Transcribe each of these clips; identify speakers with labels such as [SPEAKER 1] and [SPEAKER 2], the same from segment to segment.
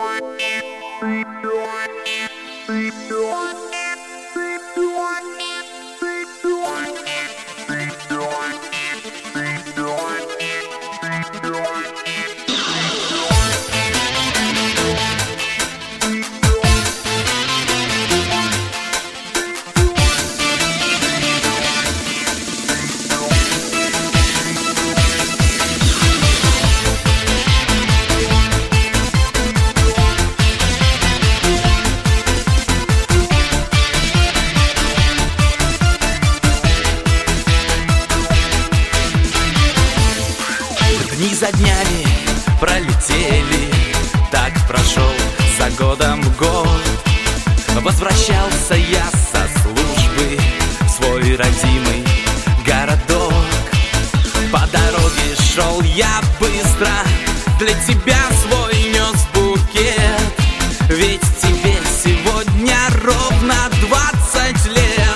[SPEAKER 1] Дни за днями пролетели, так прошел за годом год. Возвращался я со службы в свой родимый городок. По дороге шел я быстро, для тебя свой нес букет. Ведь тебе сегодня ровно 20 лет.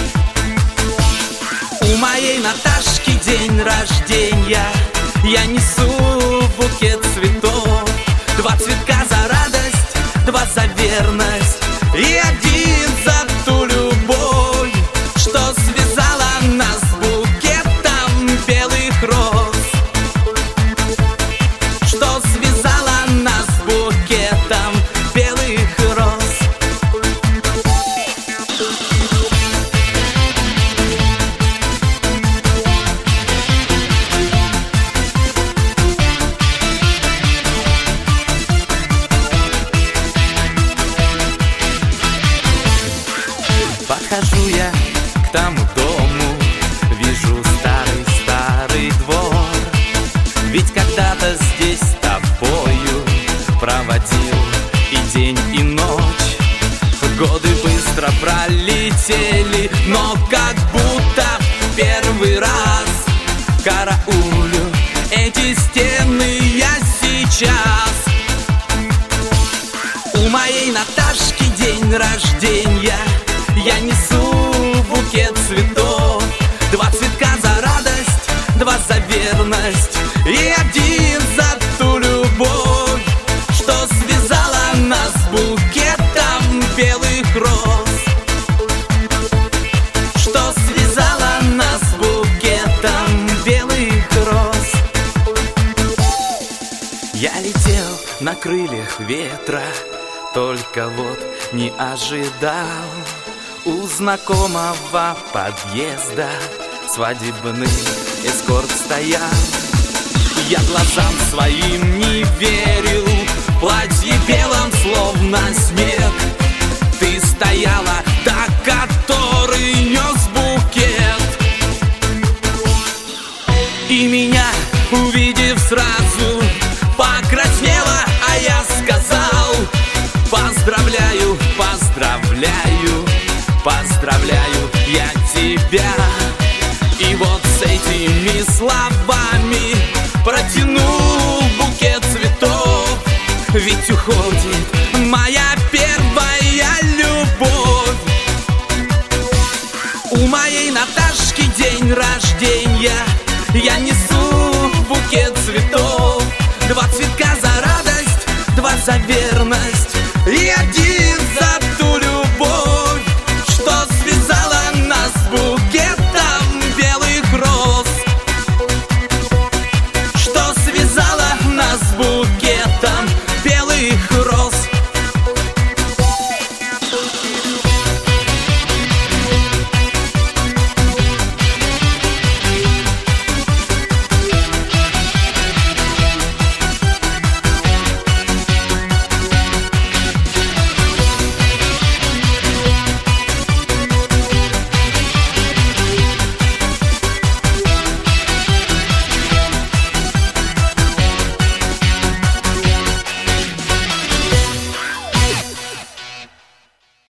[SPEAKER 1] У моей Наташки день рождения, я несу букет цветов. 2 цветка за радость, 2 за верность и 1 за ту любовь, что связала нас букетом белых роз. Что связала нас букетом белых роз. Подхожу я к тому дому, вижу старый-старый двор. Ведь когда-то здесь с тобою проводил и день, и ночь. Годы быстро пролетели, но как будто в первый раз караулю эти стены я сейчас. У моей Наташки день рождения, я несу букет цветов. 2 цветка за радость, 2 за верность и 1 за ту любовь, что связала нас букетом белых роз. Что связала нас букетом белых роз. Я летел на крыльях ветра, только вот не ожидал у знакомого подъезда свадебный эскорт стоял. Я глазам своим не верил, в платье белом словно снег. Ты стояла, та, который нес букет. И меня, увидев сразу, покраснела, а я сказал: поздравляю, поздравляю, поздравляю я тебя. И вот с этими словами протянул букет цветов. Ведь уходит моя первая любовь. У моей Наташки день рождения, я несу букет цветов. 2 цветка за радость, 2 за верность и 1 за ту любовь, что связала нас букетом белых роз. Что связала нас букетом белых роз.